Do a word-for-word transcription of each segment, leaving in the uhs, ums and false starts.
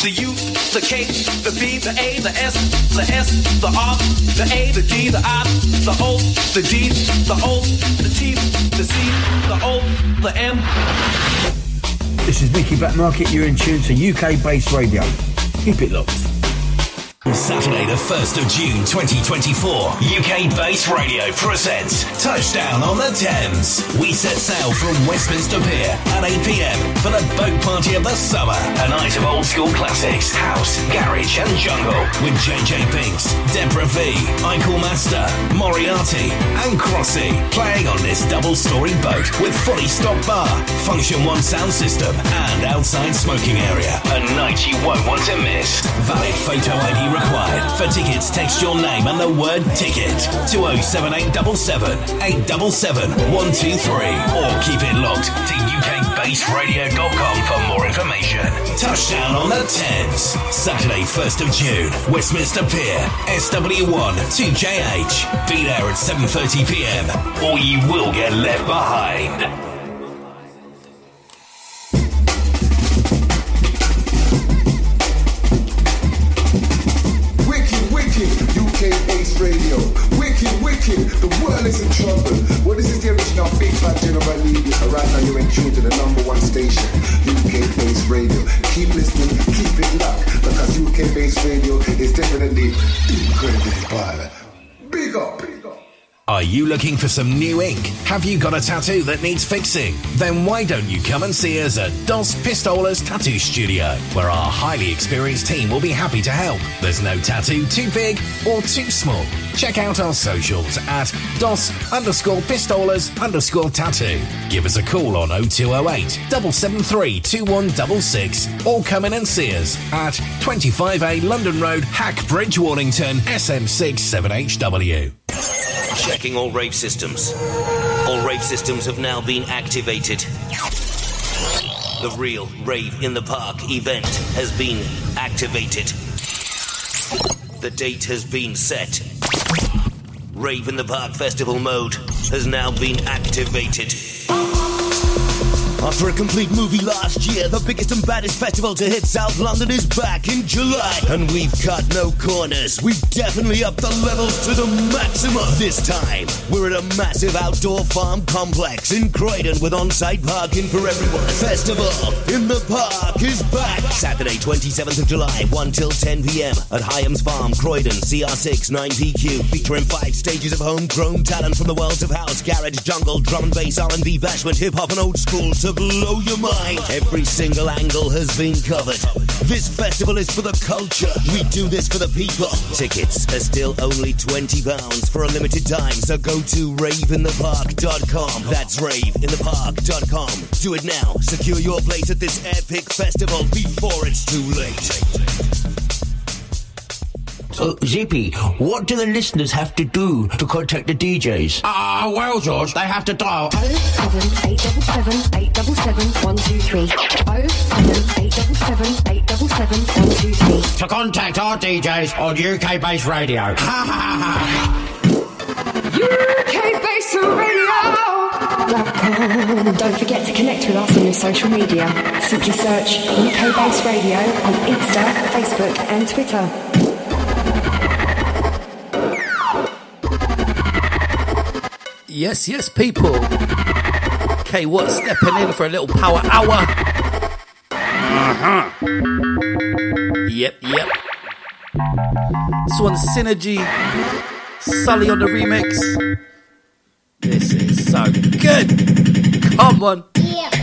the U, the K, the B, the A, the S, the S, the R, the A, the D, the I, the O, the D, the O, the T, the C, the O, the M. This is Mickey Blackmarket. You're in tune to U K-based radio. Keep it locked. Saturday the first of June twenty twenty-four, U K-based radio presents Touchdown on the Thames. We set sail from Westminster Pier at eight p.m. for the boat party of the summer. A night of old school classics, house, garage and jungle with J J Binks, Deborah V, Eichel Master, Moriarty and Crossy playing on this double-story boat with fully stocked bar, Function One sound system and outside smoking area. A night you won't want to miss. Valid photo I D required. For tickets, text your name and the word ticket to oh seven eight seven seven, eight seven seven, one two three or keep it locked to U K based radio dot com for more information. Touchdown on the Thames, Saturday first of June, Westminster Pier, S W one two J H. Be there at seven thirty p.m. or you will get left behind. U K-based radio, wicked, wicked, the world is in trouble. Well, this is the original Big Fat General Lee. Right now you're in tune to the number one station, U K-based radio. Keep listening, keep it locked, because U K-based radio is definitely incredibly violent. Big up, big up. Are you looking for some new ink? Have you got a tattoo that needs fixing? Then why don't you come and see us at Dos Pistolas Tattoo Studio, where our highly experienced team will be happy to help. There's no tattoo too big or too small. Check out our socials at Dos underscore Pistolas underscore Tattoo. Give us a call on oh two oh eight, seven seven three, two one six six or come in and see us at twenty-five A London Road, Hackbridge, Warrington, S M six seven H W. Checking all rave systems. All rave systems have now been activated. The real Rave in the Park event has been activated. The date has been set. Rave in the Park Festival mode has now been activated. After a complete movie last year, the biggest and baddest festival to hit South London is back in July. And we've cut no corners. We've definitely upped the levels to the maximum. This time, we're at a massive outdoor farm complex in Croydon with on-site parking for everyone. Festival in the Park is back. Saturday, twenty-seventh of July, one till ten p.m. at Hyams Farm, Croydon, C R six nine P Q. Featuring five stages of homegrown talent from the worlds of house, garage, jungle, drum and bass, R and B, bashment, hip-hop and old school to blow your mind. Every single angle has been covered. This festival is for the culture. We do this for the people. Tickets are still only twenty pounds for a limited time, so go to rave in the park dot com. That's rave in the park dot com. Do it now. Secure your place at this epic festival before it's too late. Uh, Zippy, what do the listeners have to do to contact the D Js? Ah, uh, well, George, they have to dial oh seven eight seven seven, eight seven seven, one two three. oh seven eight seven seven, eight seven seven, one two three. to contact our D Js on U K-based radio. Ha ha ha! U K-based radio. Don't forget to connect with us on your social media. Simply search U K-based radio on Insta, Facebook, and Twitter. Yes, yes, people. K Watt stepping in for a little power hour. Uh-huh. Yep, yep. This one's Synergy. Sully on the remix. This is so good. Come on. Yeah.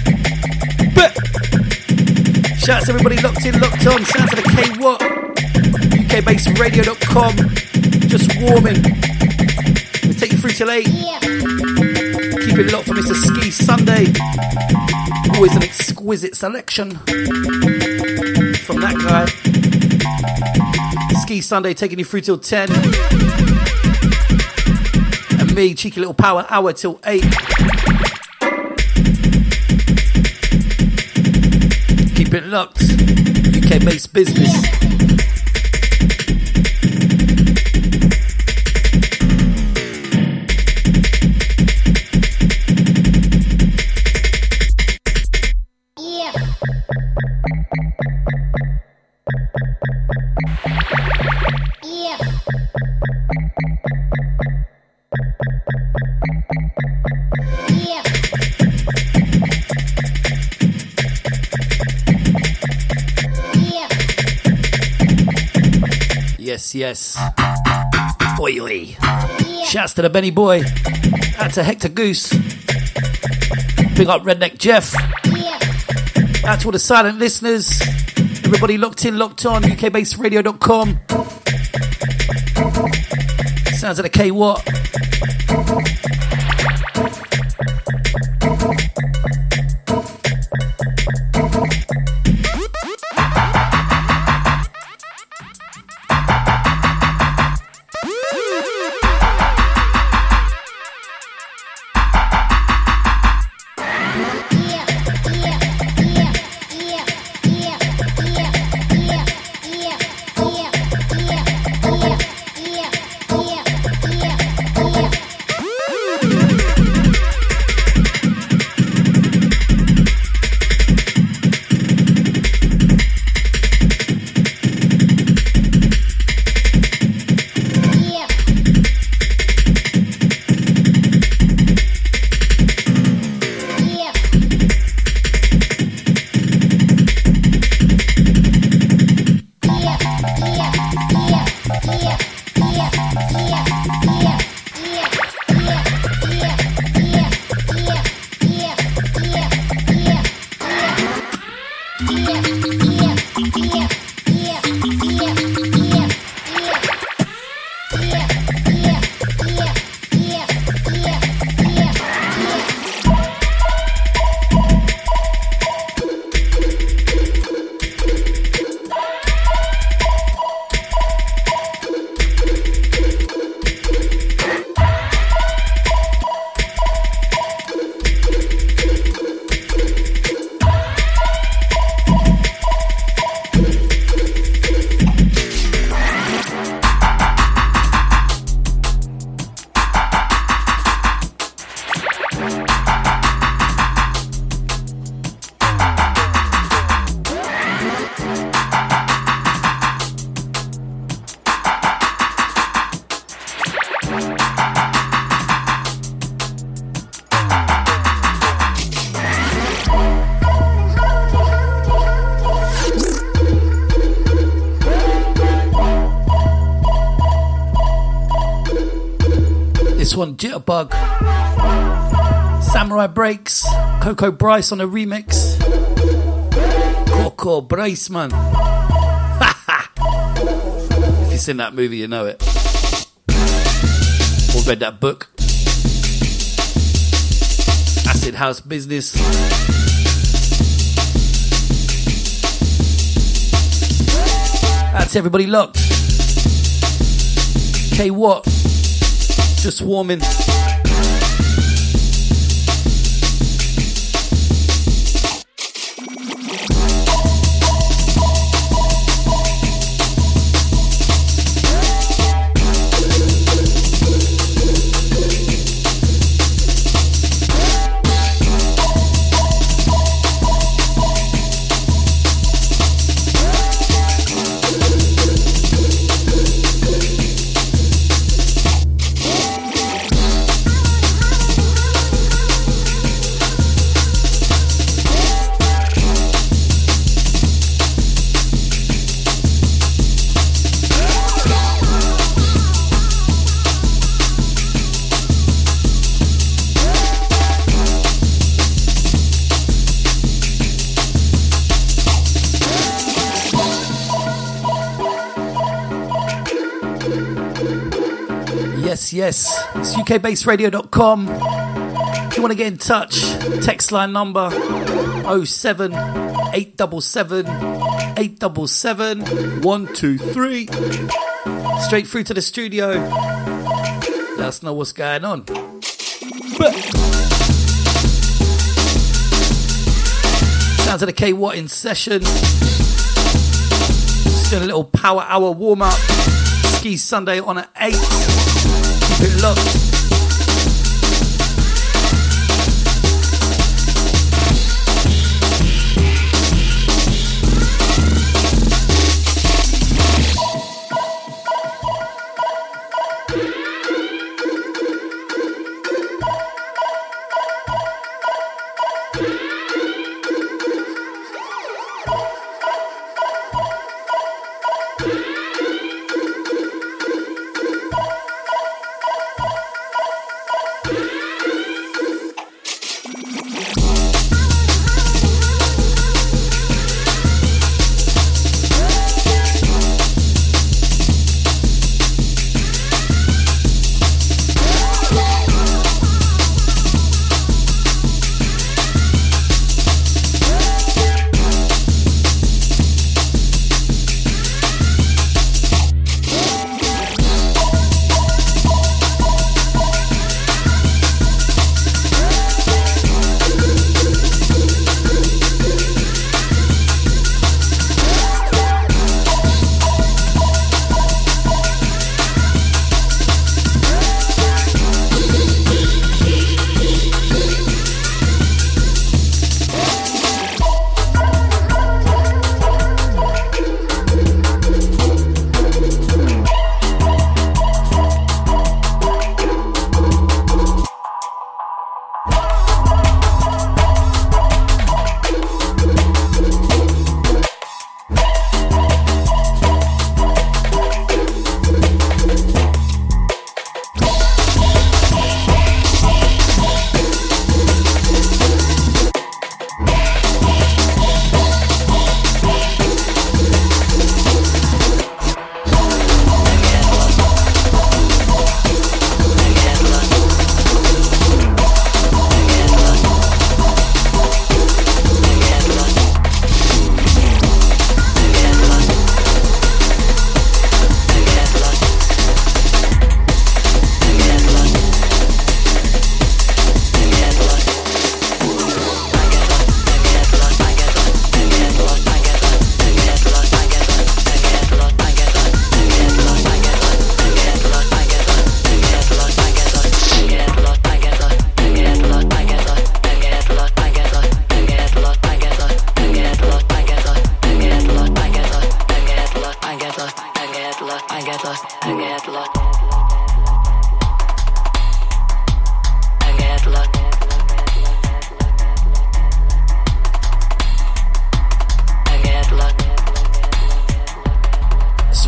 Shouts to everybody locked in, locked on. Sounds of the K Watt. U K based radio dot com. Just warming. We'll take you through till eight. Yeah. Keep it locked for Mister Ski Sunday. Always an exquisite selection from that guy. Ski Sunday taking you through till ten. And me, cheeky little power hour till eight. Keep it locked. U K based business. Yes, yes. Oi, oi. Shouts to the Benny Boy. Out to Hector Goose. Big up Redneck Jeff. Out to all the silent listeners. Everybody locked in, locked on. U K based radio dot com. Sounds of the K Watt. One Jitterbug, Samurai Breaks, Coco Bryce on a remix. Coco Bryce, man. If you've seen that movie, you know it. Or read that book. Acid House Business. That's everybody locked. K Watt. Just warming. Yes, it's U K based radio dot com. If you want to get in touch, text line number oh seven eight seven seven eight seven seven one two three. Straight through to the studio. Let us know what's going on. But sounds of the K Watt in session. Just doing a little power hour warm up. Ski Sunday on at eight. Keep it locked.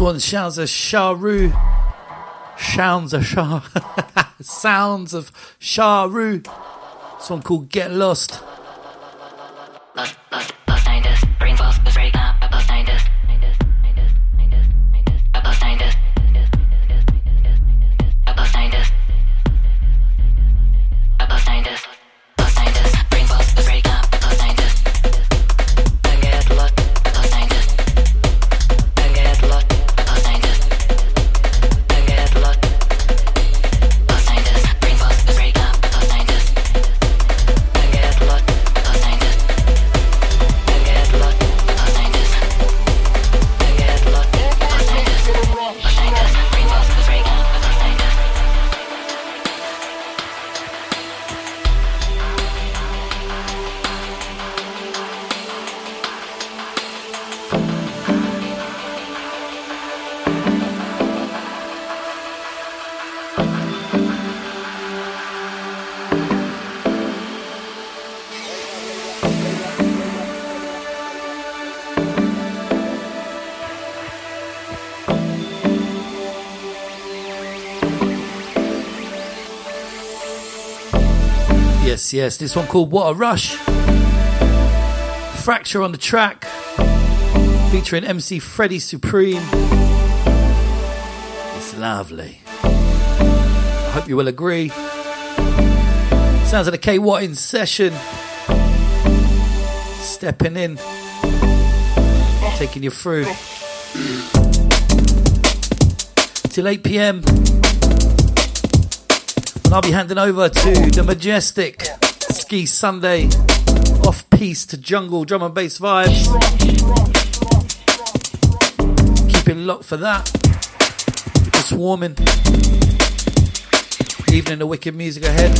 one sounds of Sharu. Sounds of Shah. Sounds of Sharu. This one called Get Lost. Lost, lost, lost scientist. Brain falls, was right now. A lost scientist. A lost scientist. A lost scientist. A lost scientist. Lost scientist. Brain falls, was right now. A lost scientist. I get lost. A lost scientist. I get lost. A lost scientist. I get lost. Lost scientist. Brain falls, was right now. A lost scientist. I get lost. A lost scientist. I get lost. A lost scientist. I get lost. A lost scientist. Lost scientist. Brain falls, was right now. A lost scientist. Yes, yes, this one called What a Rush. Fracture on the track, featuring M C Freddie Supreme. It's lovely. I hope you will agree. Sounds like a K Watt in session. Stepping in, taking you through till eight p.m. And I'll be handing over to the Majestic Ski Sunday, off piece to jungle drum and bass vibes. Keep it locked for that. Just swarming. Evening the wicked music ahead.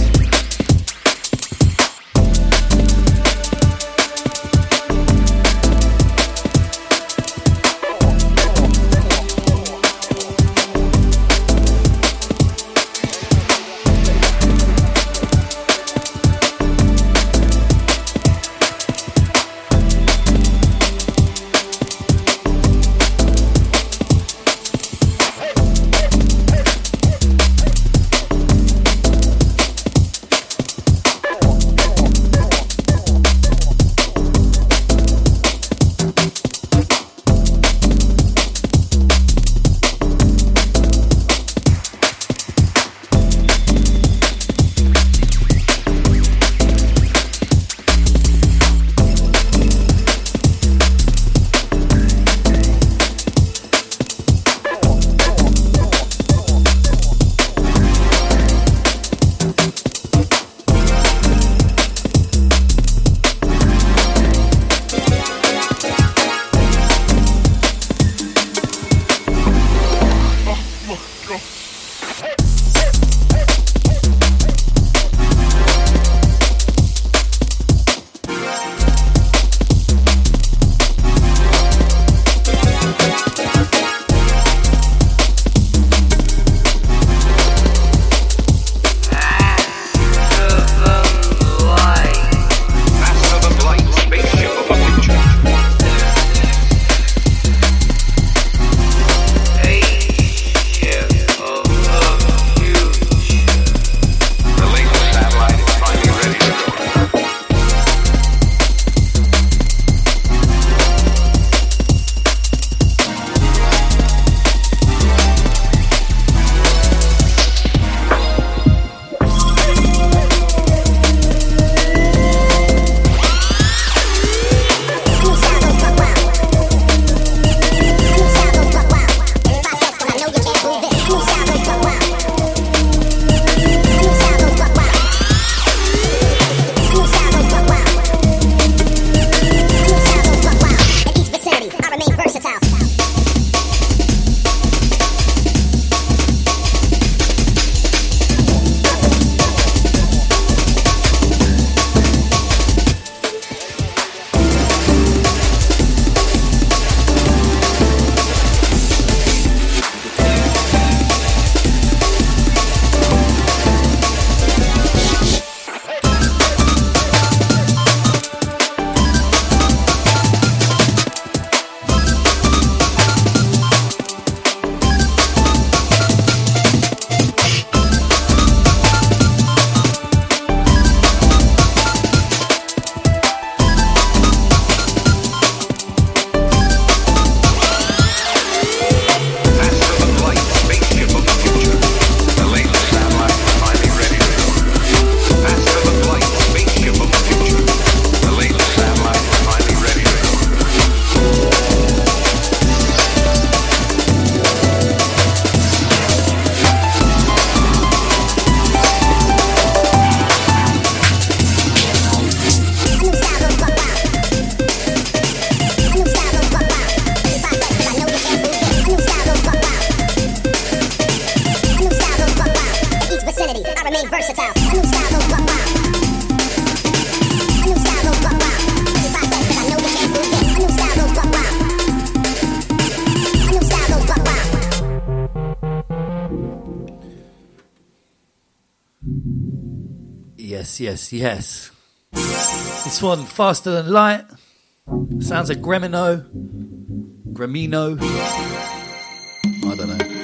Yes, yes, yes. This one, Faster Than Light. Sounds like Gremino. Gremino. I don't know.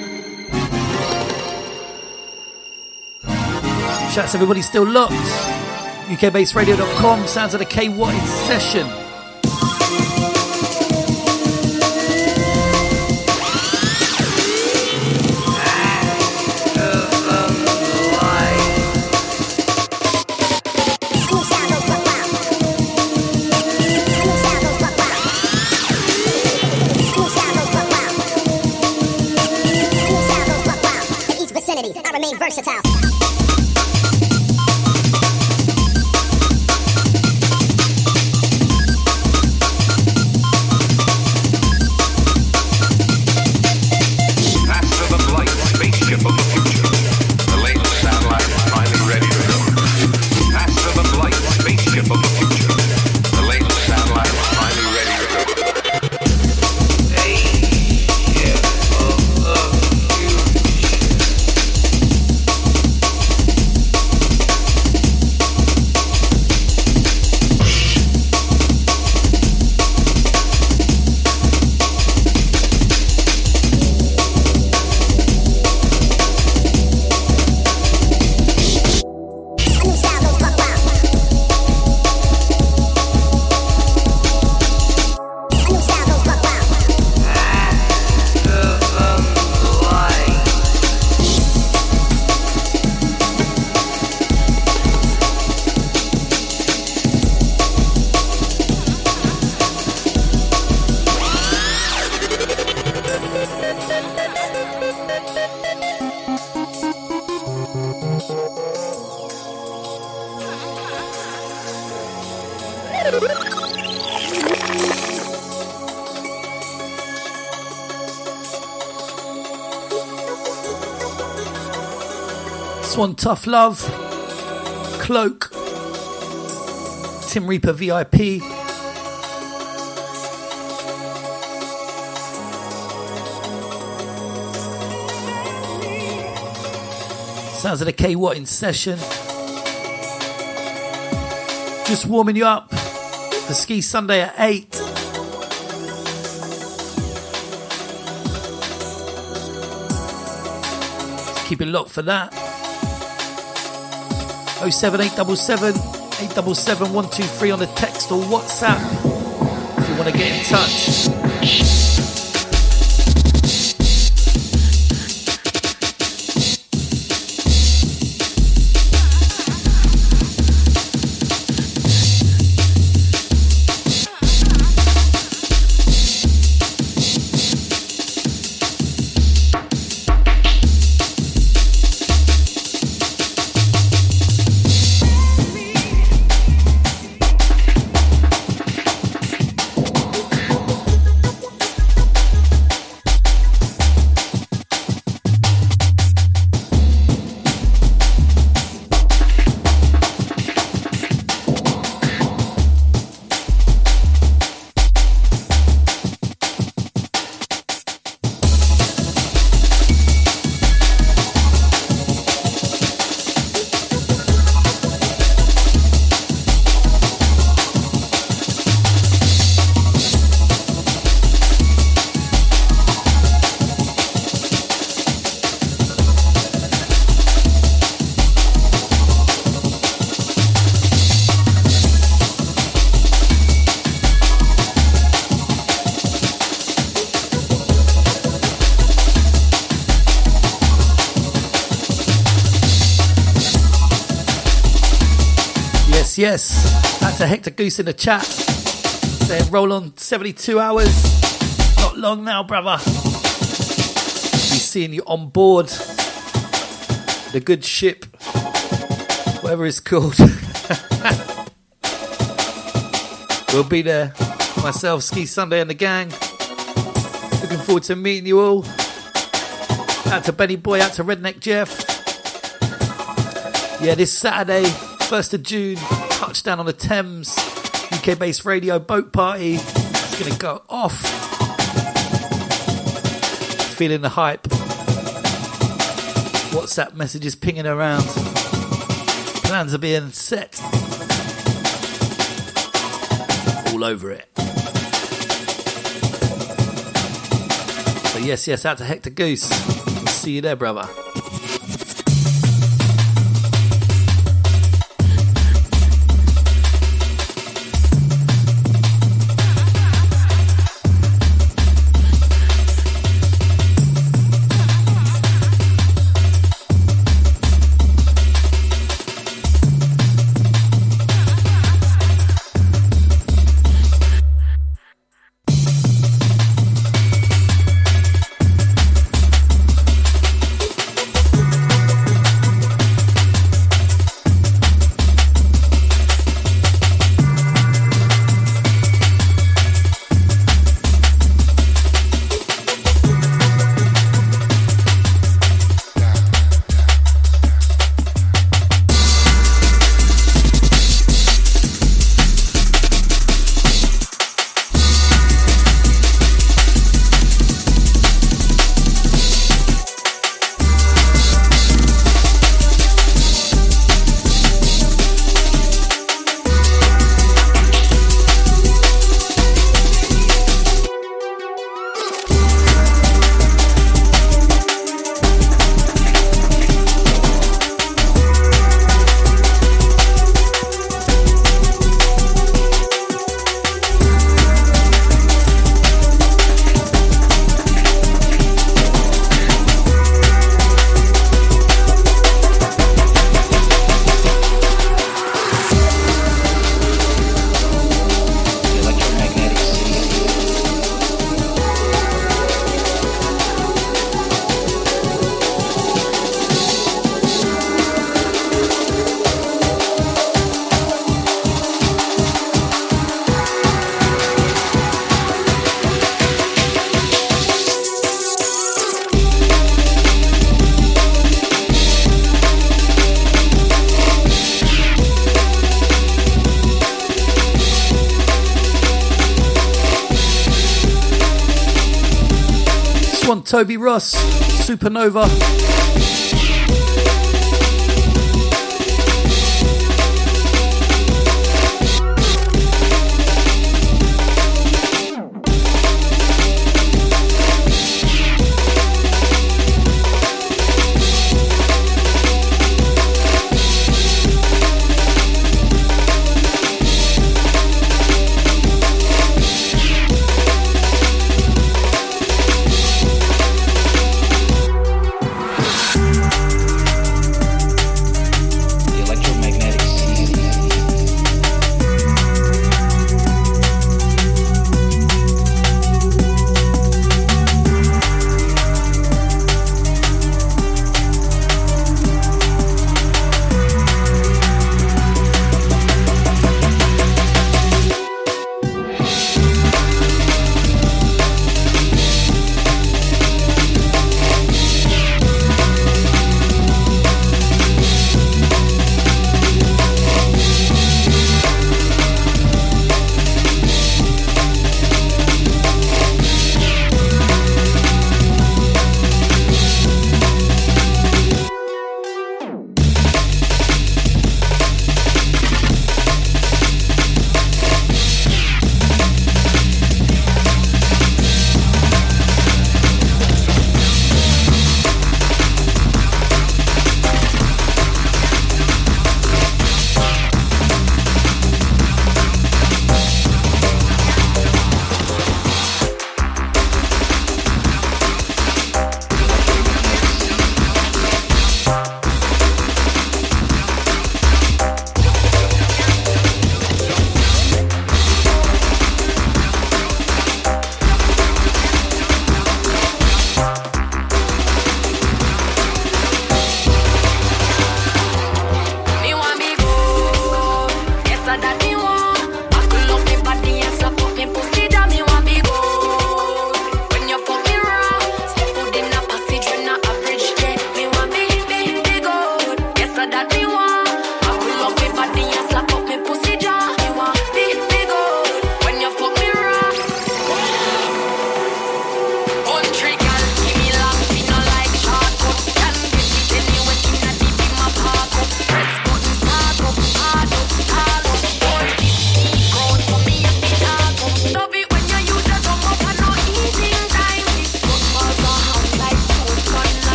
Shouts to everybody still locked. U K based radio dot com. Sounds of the K Watt in session. I remain versatile. Faster than light, spaceship of the future. The latest satellite is finally ready to go. Faster than light, spaceship of the future. The latest satellite is finally ready to go. One Tough Love, Cloak, Tim Reaper V I P. Sounds of the K Watt in session. Just warming you up for Ski Sunday at eight. Keep it locked for that. oh seven eight seven seven, eight seven seven, one two three on the text or WhatsApp if you want to get in touch. Yes, that's a Hector Goose in the chat saying roll on seventy-two hours. Not long now, brother. Be seeing you on board the good ship, whatever it's called. We'll be there. Myself, Ski Sunday and the gang. Looking forward to meeting you all. Out to Benny Boy, out to Redneck Jeff. Yeah, this Saturday, first of June, touchdown on the Thames, U K based radio boat party. It's going to go off. Feeling the hype. WhatsApp messages pinging around. Plans are being set all over it. So yes, yes, out to Hector Goose. See you there, brother. Toby Ross, Supernova.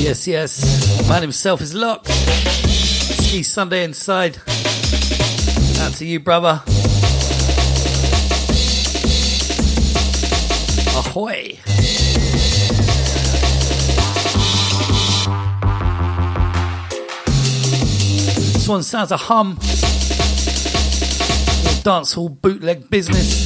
Yes, yes. Man himself is locked. Ski Sunday inside. Out to you, brother. Ahoy. This one sounds a hum. Dancehall bootleg business.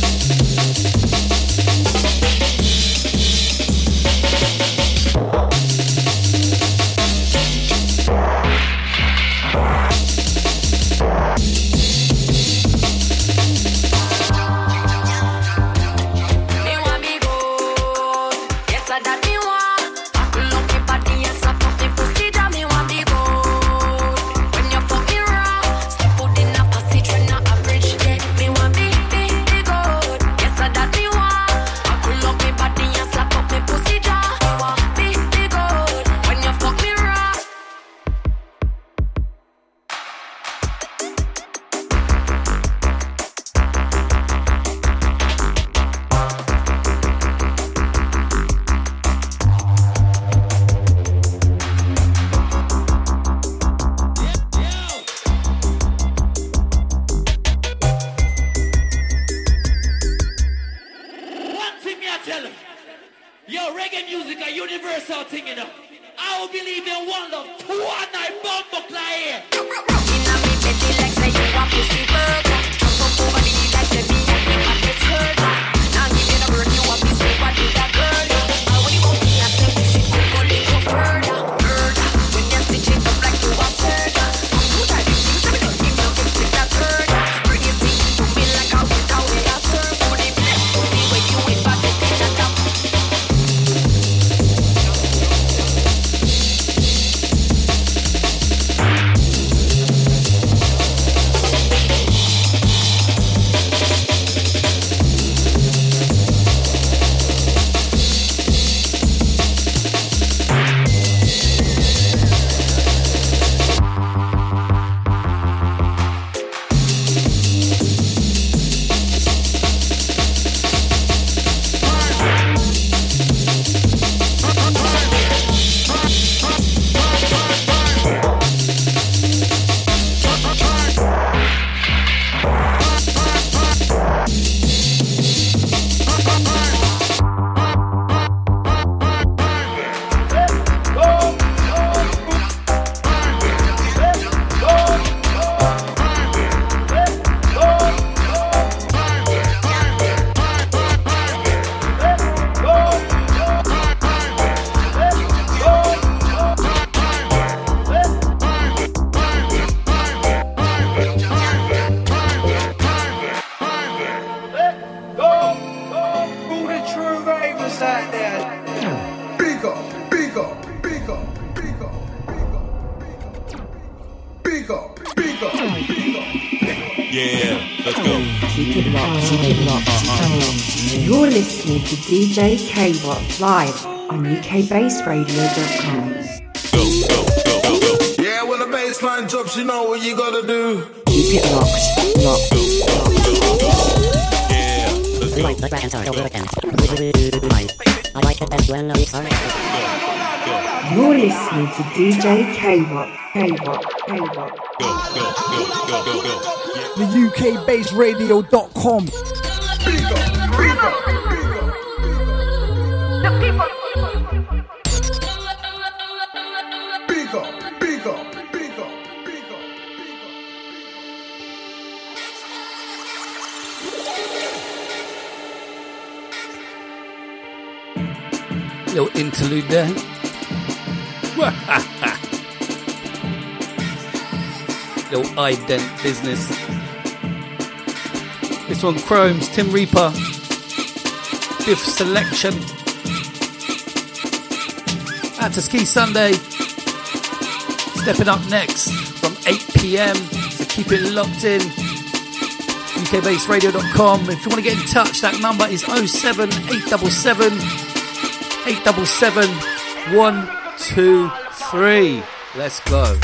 To D J K-Rock live on U K bass radio dot com. Go, go, go, go, go. Yeah, when the bass line drops, you know what you gotta do. Keep it locked, locked. Go, go, go, go. Yeah, let's go. Rewind the track and start over again. Rewind. I like it best when it's on. You're listening to D J K-Rock, K-Rock, K-Rock. Go, go, go, go, go, go. The U K bass radio dot com. Big up, big up. Big up, big up, big up, big up, big up. Little interlude there. Little ident business. This one, Chromes, Tim Reaper, Biff Selection. Out to Ski Sunday. Stepping up next from eight p.m. So keep it locked in. U K bass radio dot com. If you want to get in touch, that number is oh seven eight seven seven eight seven seven one two three. Let's go.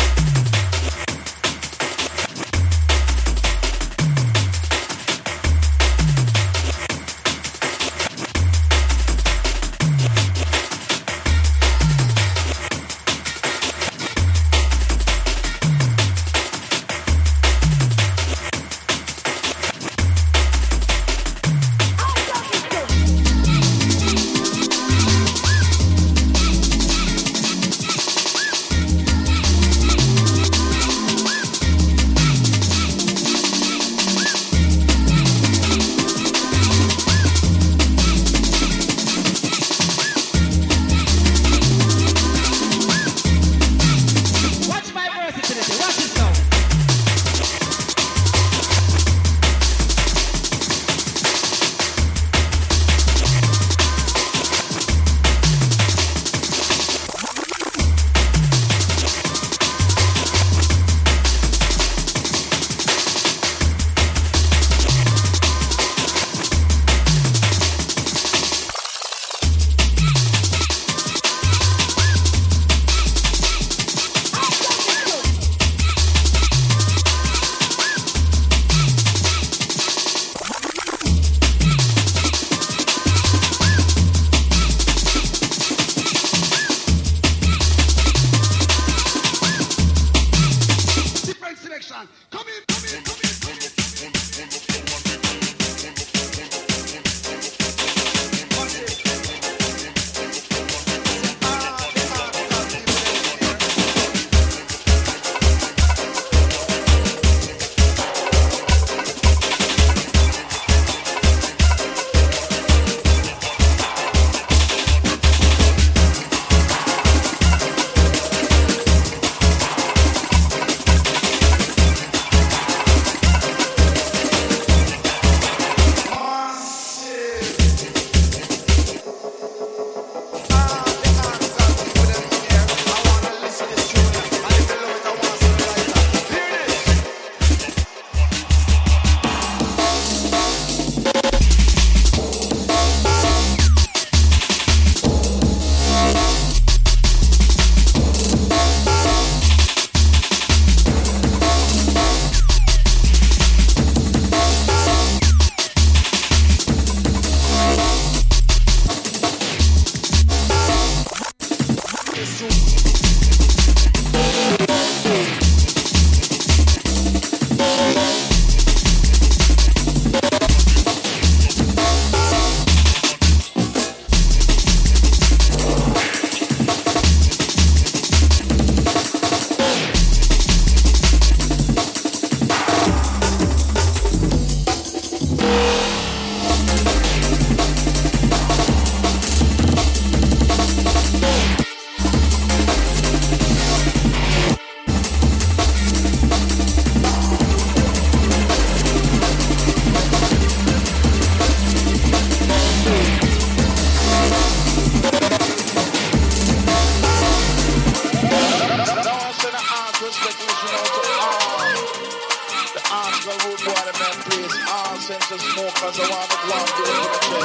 Cause I want to go and do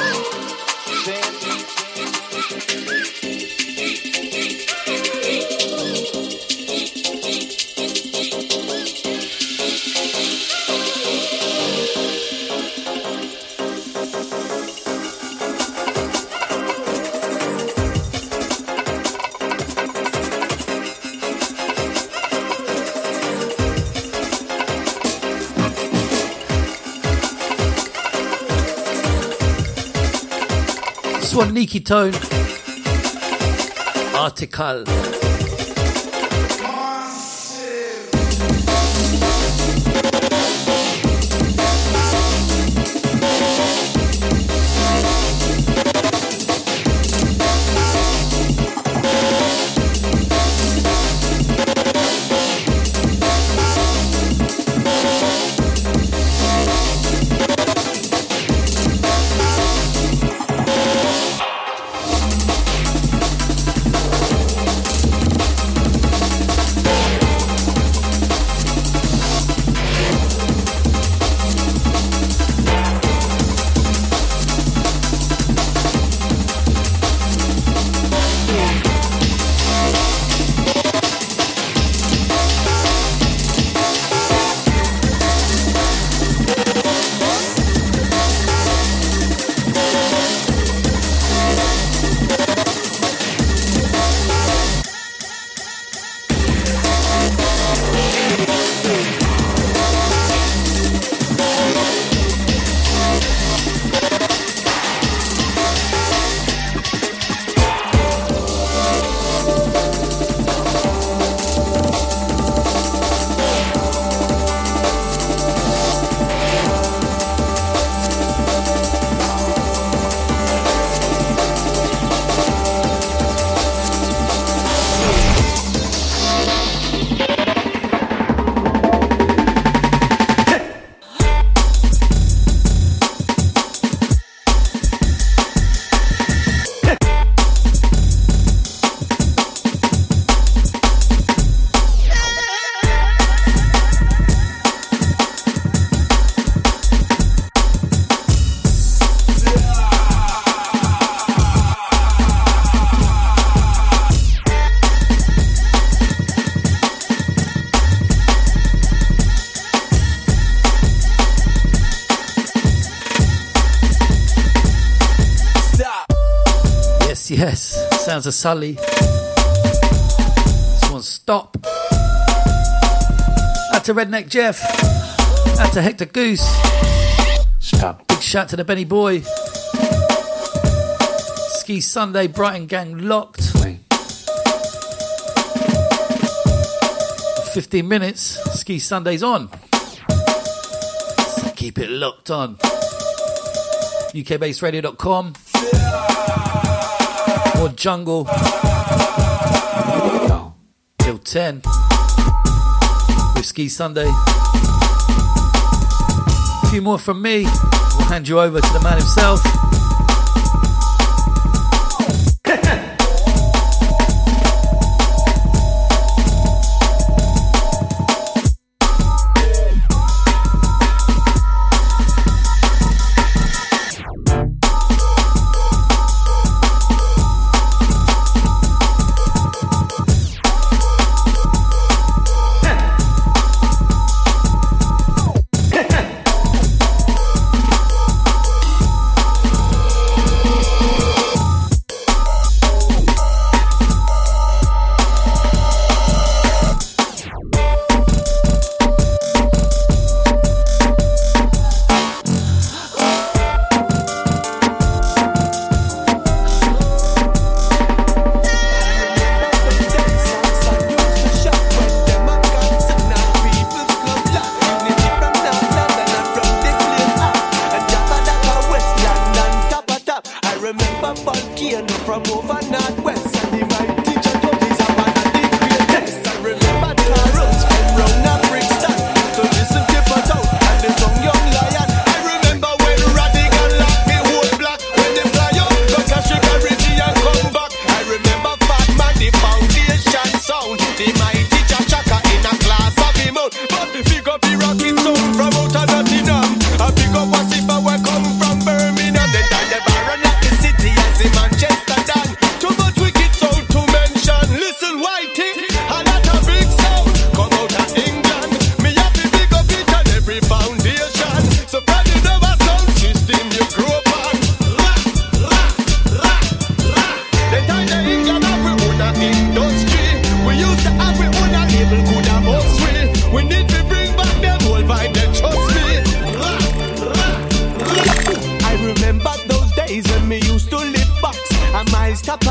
One Nikki Tone Article. Yes, sounds of Sully. This one's Stop. Out to Redneck Jeff. Out to Hector Goose. Stop. Big shout to the Benny Boy. Ski Sunday, Brighton Gang locked. Wait. fifteen minutes, Ski Sunday's on. So keep it locked on. U K based radio dot com. More jungle till ten with Ski Sunday. A few more from me. We'll hand you over to the man himself. But big up the rocket sound from out of Nottingham. A big up a sip and welcome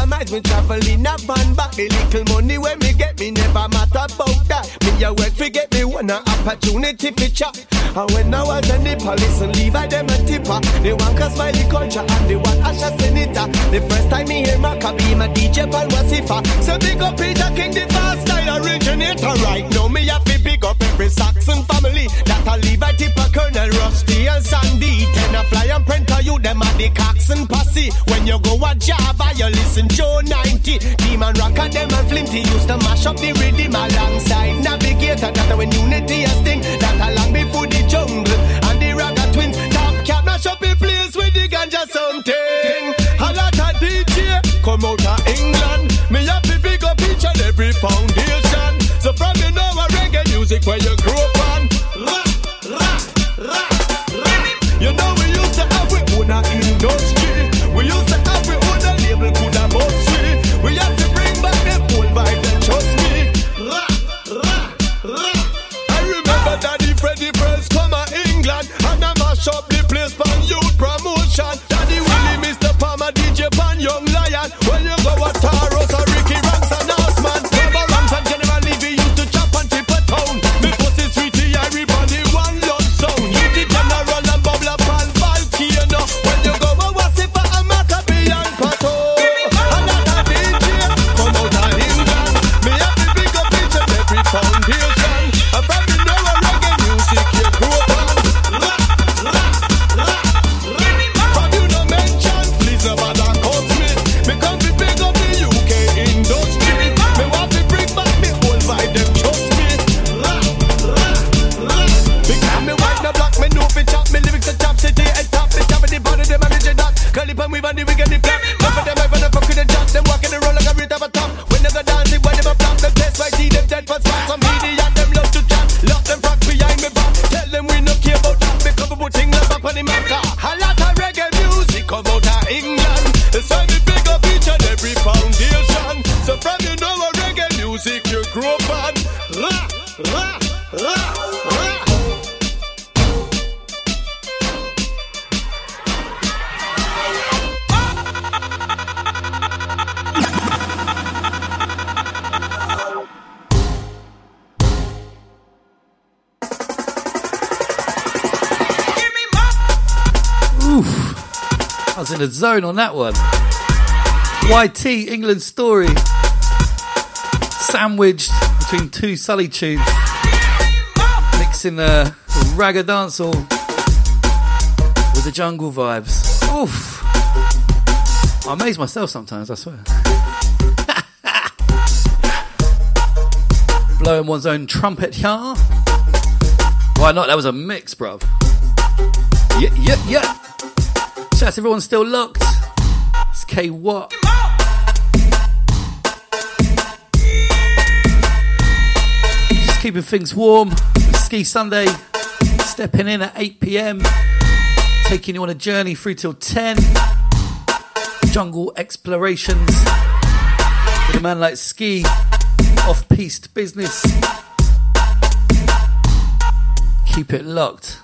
miles me travel in a van back. The little money when me get me never matter about that. Me a work fi get me one a opportunity fi chat. And when I was in the police and leave I them a tipper. They want a smiley culture and they want a shot senator. The first time me hear Maccabee, my D J Paul Wasifa. So big up Peter King, the fast style originator. Right now me have to big up every Saxon family. That I leave a tipper, Colonel Rusty and Sandy. Ten a fly and Prenter, you them at the Coxon posse. When you go a Java, you listen Joe ninety. Demon Rock and them and Flinty used to mash up the rhythm alongside Navigator. That when Unity a sting, that along before the jungle and the Raga twins. Top Cat mash up the place with the ganja something. A lot of D J come out of England. Me have to big up each and every foundation. So from you know a reggae music where you grew up on. Ra, ra, ra, ra. You know we used to have we own a industry. We used to have we own a label could have most sweet. We have to bring back them old vibe and trust me. Ra, ra, ra. I remember Daddy Freddy first come to England and I mash up the place for youth promotion. Daddy Willie, Mister Palmer, D J Pan, Young Lion. When you go at Taros or Ricky Ranks and Osman, Trevor Ranks and General Levy used to chop and tip a town. Me pussy sweetie, I rip on the one love sound. You the General and Bubble Up and Volcano. When you go a Wasifa and Maccabee and Pato. And that a D J come out of England. Me have to big up each and every foundation. And from me know a reggae music you grew up on. Ra, ra, ra, ra. From you no mention, please no bother cause me. Me come to big up the U K industry. Me want to bring back me old vibe, them trust me. Ra, ra, ra. Because me white no black, me know fi chop. Me lyrics to chop city and top. Me chop in the body, them manage that. Curly pan weave and the wig and the flap. None of them ever no fuck with the jack. Them walking the roll like a real top a top. When they go dancing, when them a flap, them test right see them dead for spots. Some idiot, them love to chat. Lock them frack behind me back. Tell them we no care about that. Me come put things back on the map. A lot of reggae music come out of England. It's why me big up each and every foundation. So from you know a reggae music you grew up on. Ra, ra, ra, ra. I was in the zone on that one. Y T, England Story. Sandwiched between two Sully tunes. Mixing the ragga dancehall with the jungle vibes. Oof. I amaze myself sometimes, I swear. Blowing one's own trumpet here. Why not? That was a mix, bruv. Yeah, yeah, yeah. Shouts, everyone's still locked. It's K Watt. Just keeping things warm. Ski Sunday. Stepping in at eight p.m. Taking you on a journey through till ten. Jungle explorations. With a man like Ski. Off-piste business. Keep it locked.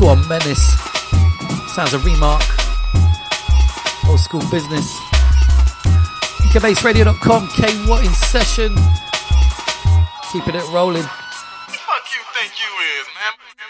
Swan Menace. Sounds a remark. Old school business. U K Bass Radio dot com, K Watt in session. Keeping it rolling. Fuck you think you is, man?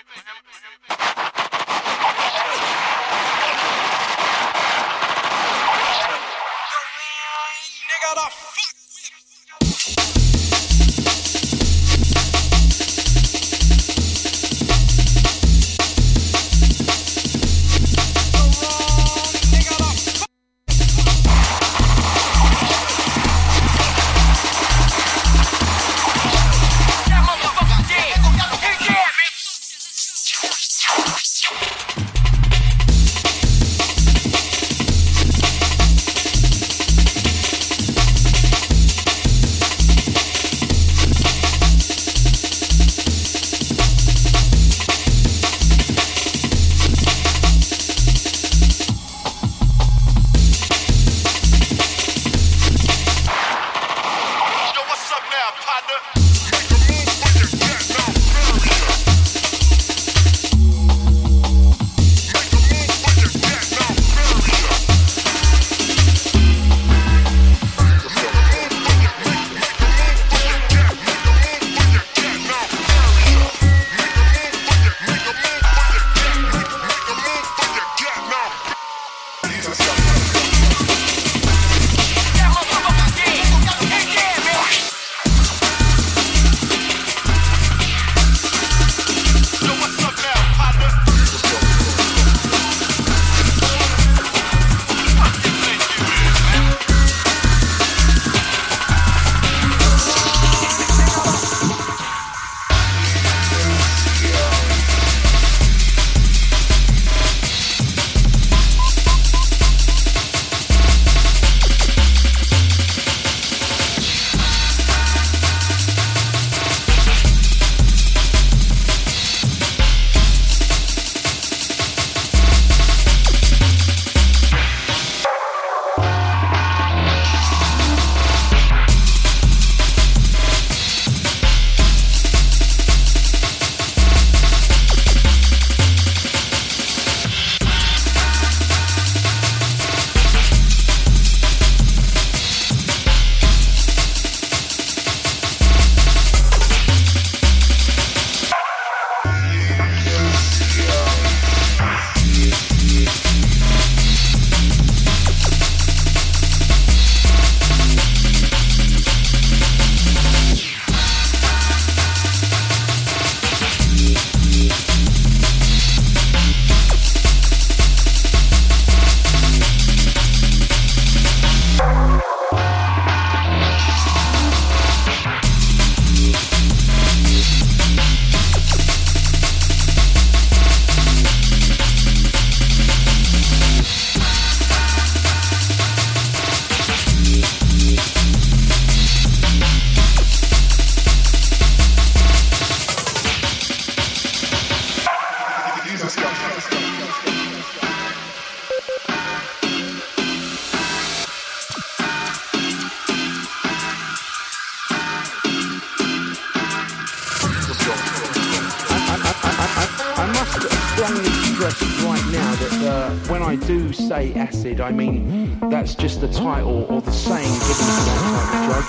Acid, I mean, that's just the title or the saying given to that type of drug.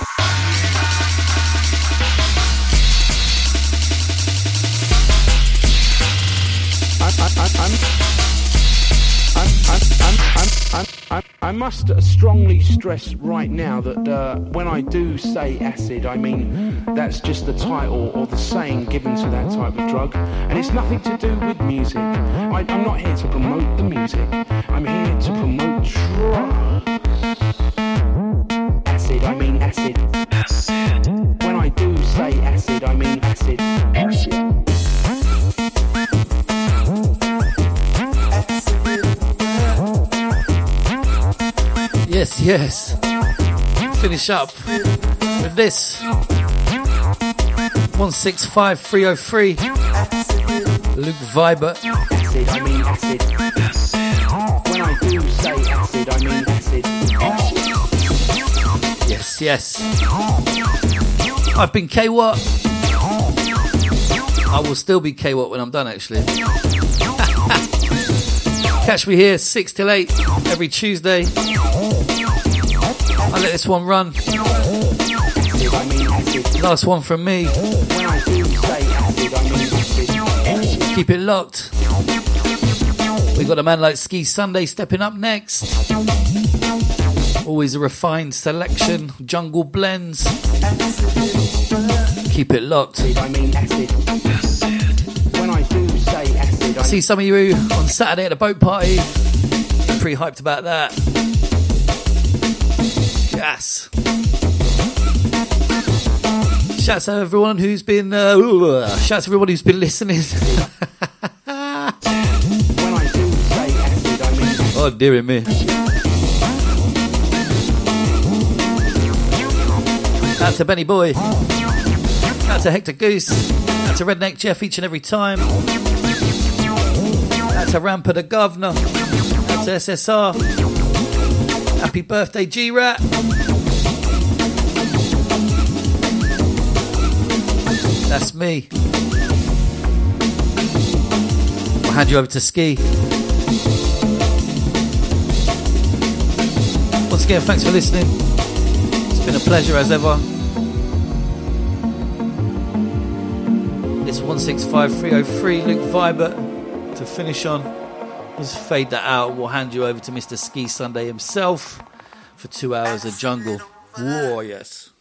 I must strongly stress right now that uh, when I do say acid, I mean that's just the title or the saying given to that type of drug, and it's nothing to do with music. I, I'm not here to promote the music. I'm here to promote drugs. Acid, I mean acid. Acid. When I do say acid, I mean acid. Acid. Yes, yes. Finish up with this. one six five three oh three. Luke Vibert. Acid, I mean acid. When I do say acid, I mean acid. Yes, yes. I've been K-Watt. I will still be K-Watt when I'm done, actually. Catch me here six till eight every Tuesday. I'll let this one run. Last one from me. Keep it locked. We got a man like Ski Sunday stepping up next. Always a refined selection, jungle blends. Keep it locked. I see some of you on Saturday at the boat party. Pretty hyped about that. Yes. Shouts to everyone who's been. Uh, ooh, shouts to everyone who's been listening. Oh dear me. Out to Benny Boy. Out to Hector Goose. Out to Redneck Jeff each and every time. Out to Ramper the Governor. Out to S S R. Happy birthday, G-Rat. That's me. I'll hand you over to Ski. Once again, thanks for listening. It's been a pleasure as ever. It's one six five three oh three, Luke Vibert to finish on. Just fade that out. We'll hand you over to Mister Ski Sunday himself for two hours of jungle. Whoa, yes.